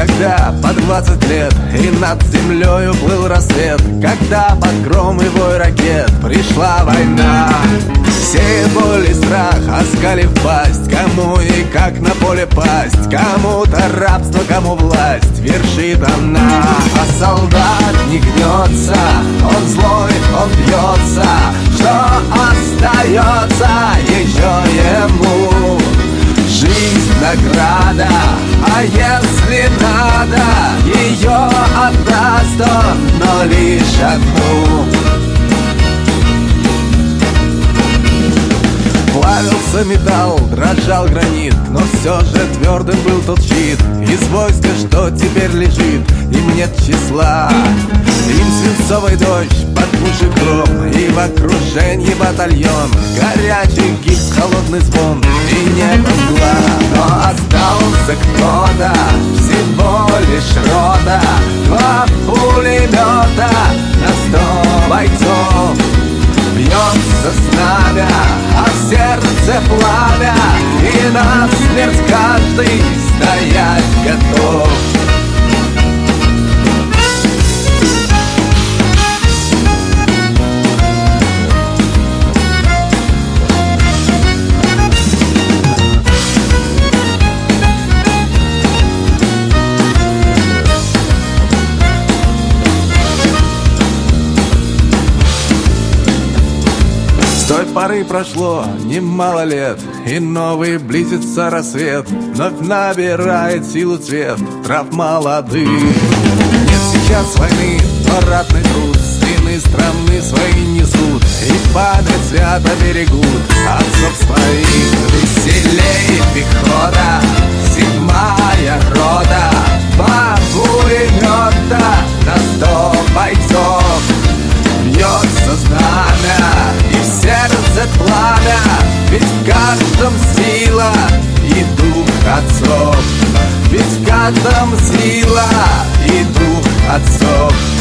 тогда по 20 лет, и над землею плыл рассвет, когда под гром и вой ракет пришла война. Сеет боль и страх, оскалив пасть, кому и как на поле пасть. Кому-то рабство, кому власть вершит она. А солдат не гнется, он злой, он бьется. Что остается еще ему? Жизнь награда, а если надо, ее отдаст он, но лишь одну. Плавился металл, дрожал гранит, но все же твердым был тот щит. Из войска, что теперь лежит, им нет числа. Им свинцовый дождь, под пушек гром, и в окружении батальон. Горячий гипс, холодный звон, и небо мгла. Но остался кто-то, всего лишь рота. 2 пулемета на 100 бойцов. Бьется знамя, а в сердце пламя, и на смерть каждый стоять готов. С той поры прошло немало лет, и новый близится рассвет. Вновь набирает силу цвет трав молодых. Нет сейчас войны, но ратный труд сыны страны свои несут, и память свято берегут отцов своих. Веселей пехота, 7-я рота, 2 пулемета на 100 бойцов. Бьется знамя, и в сердце пламя, ведь в каждом сила и дух отцов. Ведь в каждом сила и дух отцов.